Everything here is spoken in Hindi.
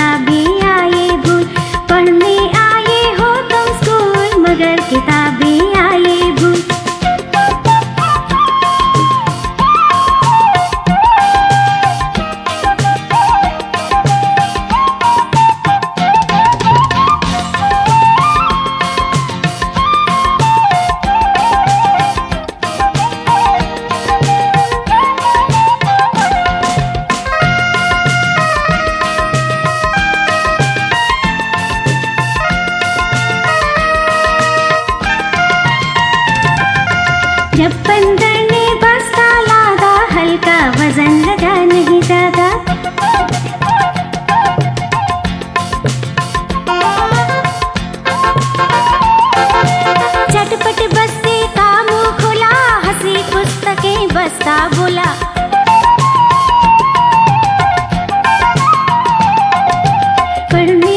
किताबें आए भूल। पढ़ने आए हो तुम स्कूल मगर किताबें आए भूल। जब बंदर ने बस्ता लादा हल्का वजन लगा नहीं ज्यादा। चटपट बस्ते का मुंह खुला हंसी पुस्तकें बस्ता बोला। पढ़ने